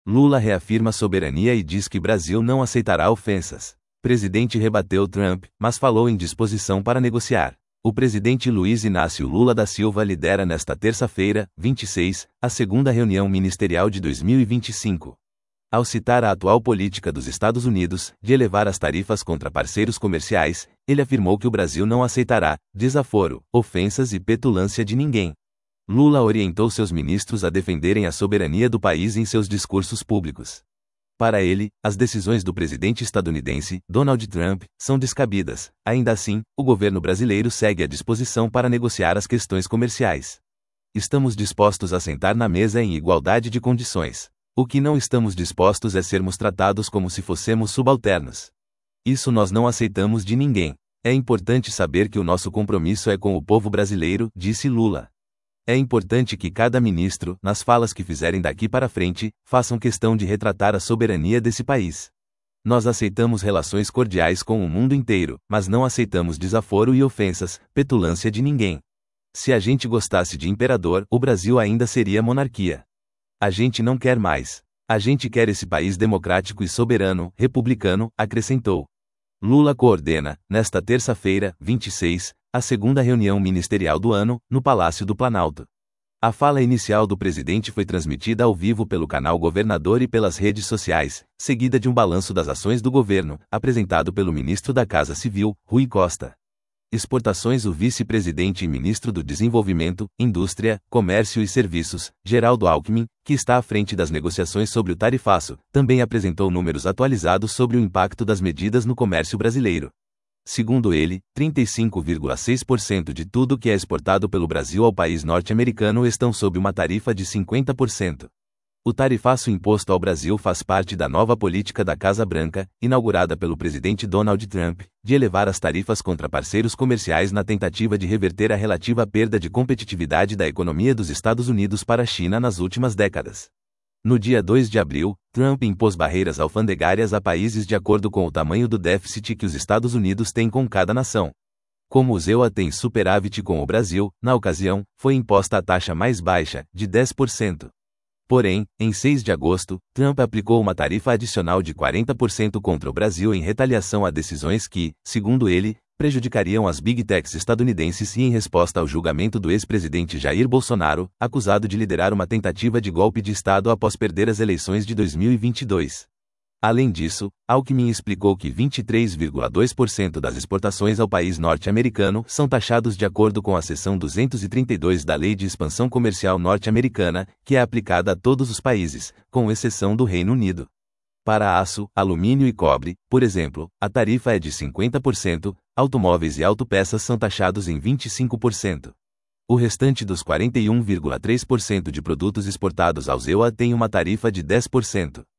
Lula reafirma soberania e diz que Brasil não aceitará ofensas. Presidente rebateu Trump, mas falou em disposição para negociar. O presidente Luiz Inácio Lula da Silva lidera nesta terça-feira, 26, a segunda reunião ministerial de 2025. Ao citar a atual política dos Estados Unidos de elevar as tarifas contra parceiros comerciais, ele afirmou que o Brasil não aceitará desaforo, ofensas e petulância de ninguém. Lula orientou seus ministros a defenderem a soberania do país em seus discursos públicos. Para ele, as decisões do presidente estadunidense, Donald Trump, são descabidas. Ainda assim, o governo brasileiro segue à disposição para negociar as questões comerciais. Estamos dispostos a sentar na mesa em igualdade de condições. O que não estamos dispostos é sermos tratados como se fossemos subalternos. Isso nós não aceitamos de ninguém. É importante saber que o nosso compromisso é com o povo brasileiro, disse Lula. É importante que cada ministro, nas falas que fizerem daqui para frente, façam questão de retratar a soberania desse país. Nós aceitamos relações cordiais com o mundo inteiro, mas não aceitamos desaforo e ofensas, petulância de ninguém. Se a gente gostasse de imperador, o Brasil ainda seria monarquia. A gente não quer mais. A gente quer esse país democrático e soberano, republicano, acrescentou. Lula coordena, nesta terça-feira, 26, a segunda reunião ministerial do ano, no Palácio do Planalto. A fala inicial do presidente foi transmitida ao vivo pelo canal Governador e pelas redes sociais, seguida de um balanço das ações do governo, apresentado pelo ministro da Casa Civil, Rui Costa. Exportações. O vice-presidente e ministro do Desenvolvimento, Indústria, Comércio e Serviços, Geraldo Alckmin, que está à frente das negociações sobre o tarifaço, também apresentou números atualizados sobre o impacto das medidas no comércio brasileiro. Segundo ele, 35,6% de tudo que é exportado pelo Brasil ao país norte-americano estão sob uma tarifa de 50%. O tarifaço imposto ao Brasil faz parte da nova política da Casa Branca, inaugurada pelo presidente Donald Trump, de elevar as tarifas contra parceiros comerciais na tentativa de reverter a relativa perda de competitividade da economia dos Estados Unidos para a China nas últimas décadas. No dia 2 de abril, Trump impôs barreiras alfandegárias a países de acordo com o tamanho do déficit que os Estados Unidos têm com cada nação. Como os EUA têm superávit com o Brasil, na ocasião, foi imposta a taxa mais baixa, de 10%. Porém, em 6 de agosto, Trump aplicou uma tarifa adicional de 40% contra o Brasil em retaliação a decisões que, segundo ele, prejudicariam as Big Techs estadunidenses e em resposta ao julgamento do ex-presidente Jair Bolsonaro, acusado de liderar uma tentativa de golpe de Estado após perder as eleições de 2022. Além disso, Alckmin explicou que 23,2% das exportações ao país norte-americano são taxados de acordo com a seção 232 da Lei de Expansão Comercial Norte-Americana, que é aplicada a todos os países, com exceção do Reino Unido. Para aço, alumínio e cobre, por exemplo, a tarifa é de 50%, automóveis e autopeças são taxados em 25%. O restante dos 41,3% de produtos exportados aos EUA tem uma tarifa de 10%.